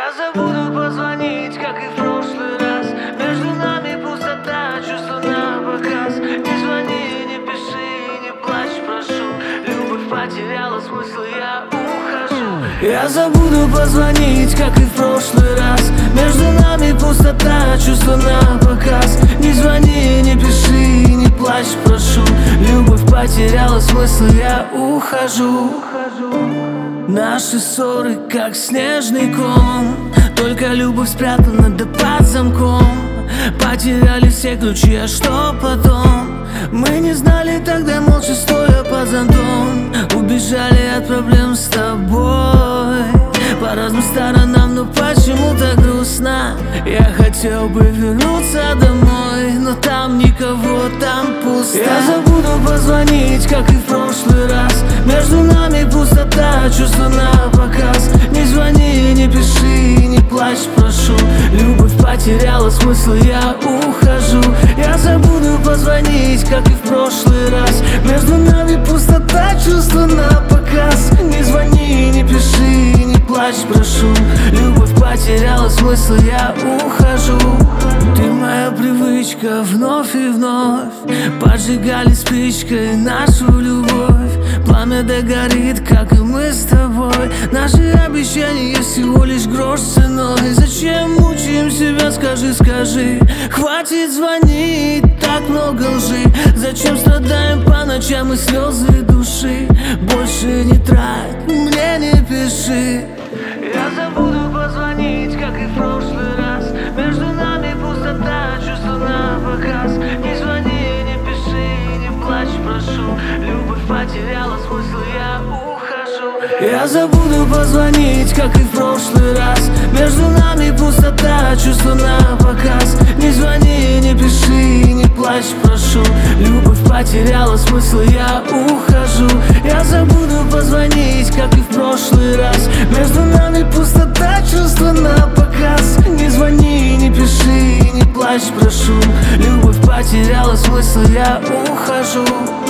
Я забуду позвонить, как и в прошлый раз. Между нами пустота, чувства на показ. Не звони, не пиши, не плачь, прошу. Любовь потеряла смысл, я ухожу. Я забуду позвонить, как и в прошлый раз. Между нами пустота, чувства на показ. Не звони, не пиши, не плачь, прошу. Любовь потеряла смысл, я ухожу. Наши ссоры, как снежный ком. Только любовь спрятана да под замком. Потеряли все ключи, а что потом? Мы не знали тогда, молча стоя под зонтом. Убежали от проблем с тобой по разным сторонам, но почему-то грустно. Я хотел бы вернуться домой, но там никого, там пусто. Я забуду позвонить, как и в прошлый раз. Между нами пустота, чувства на показ. Не звони, не пиши, не плачь, прошу. Любовь потеряла смысл, я ухожу. Я забуду позвонить, как и в прошлый раз. Между нами пустота, чувства на показ. Не звони, не пиши, не плачь, прошу. Любовь потеряла смысл, я ухожу. Ты моя привычка, вновь и вновь поджигали спичкой нашу любовь. Пламя догорит, как и мы с тобой. Наши обещания всего лишь грош ценой. Зачем мучаем себя, скажи, скажи. Хватит звонить, так много лжи. Зачем страдаем по ночам и слезы души? Больше не трать, мне не пиши. Я забуду позвонить, как и в прошлый раз. Между нами пустота, чувства на показ. Не звони, не пиши, не плачь, прошу. Любовь потеряла смысл, я ухожу. Я забуду позвонить, как и в прошлый раз. Между нами пустота, чувства на показ. Не звони, не пиши, не плачь, прошу. Любовь потеряла смысл, я ухожу. Я забуду позвонить, как и в прошлый раз. Между нами пустота, чувства на показ. Не звони, не пиши, не плачь, прошу. Любовь потеряла смысл, я ухожу.